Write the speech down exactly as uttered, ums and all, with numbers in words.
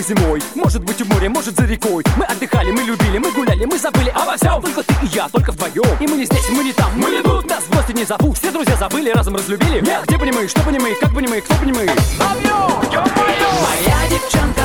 зимой, может быть в море, может за рекой. Мы отдыхали, мы любили, мы гуляли, мы забыли обо всем. Только ты и я, только вдвоем. И мы не здесь, мы не там, мы не тут. Нас в гости не зовут, все друзья забыли, разом разлюбили. Нет, где бы не мы, что бы не мы, как бы не мы, кто бы не мы. Моя девчонка